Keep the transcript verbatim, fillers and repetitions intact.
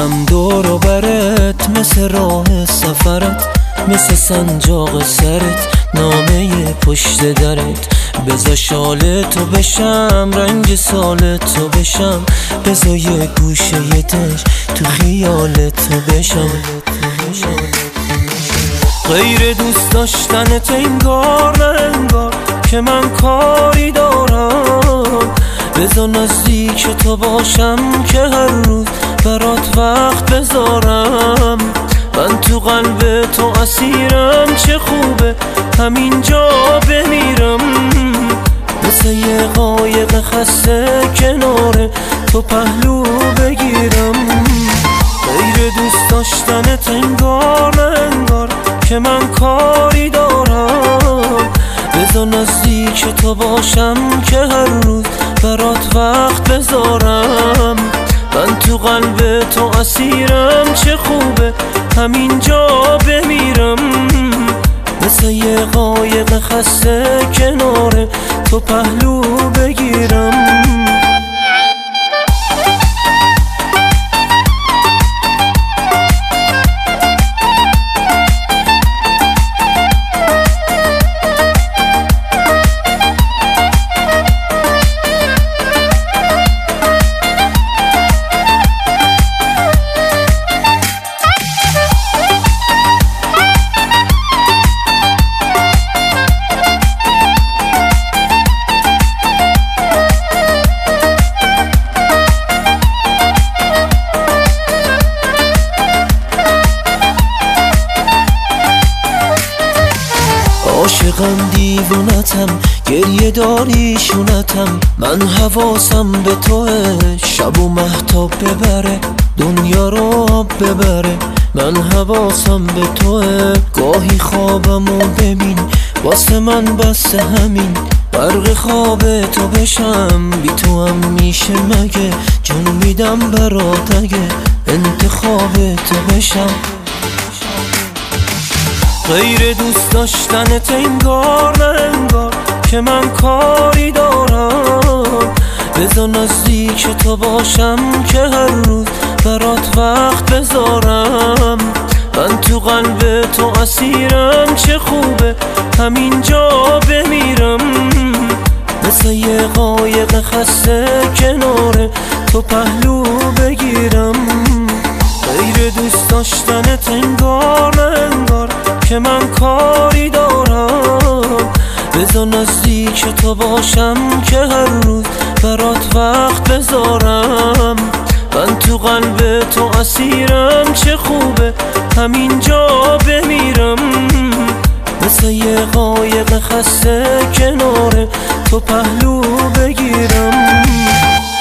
میزنم دور و برت، مثل راه سفرت، مثل سنجاق سرت، نامه پشت درت. بذار شال تو بشم، رنگ سال تو بشم، بذار یه گوشه یه دش تو خیال تو بشم. غیر دوست داشتنت انگار نه انگار که من کاری دارم. بذار نزدیک تو باشم که هر روز برات وقت بذارم. من تو قلب تو اسیرم، چه خوبه همینجا بمیرم. مثل یه قایق خسته کنار تو پهلو بگیرم. غیر دوست داشتنت انگار نه انگار که من کاری دارم. بذار نزدیک تو باشم که هر روز برات وقت بذارم. من تو قلب تو اسیرم، چه خوبه همینجا بمیرم. مثل یه قایق خسته کنار تو پهلو بگیرم. عاشقم دیوونتم، گریه داری شونتم. من حواسم به توه، شب و مهتاب ببره، دنیا رو آب ببره. من حواسم به توه، گاهی خوابمو ببین، واسه من بس همین. برق خواب تو بشم، بی تو هم میشه مگه؟ جون میدم برات اگه انتخاب تو بشم. غیر دوست داشتنت انگار نه انگار که من کاری دارم. بذار نزدیک تو باشم که هر روز برات وقت بذارم. من تو قلب تو اسیرم، چه خوبه همینجا بمیرم. مثل یه قایق خسته کنار تو پهلو بگیرم. غیر دوست داشتنت انگار نه انگار که من کاری دارم. بذار نزدیک تو باشم که هر روز برات وقت بذارم. من تو قلب تو اسیرم، چه خوبه همینجا بمیرم. مثل یه قایق خسته کنار تو پهلو بگیرم.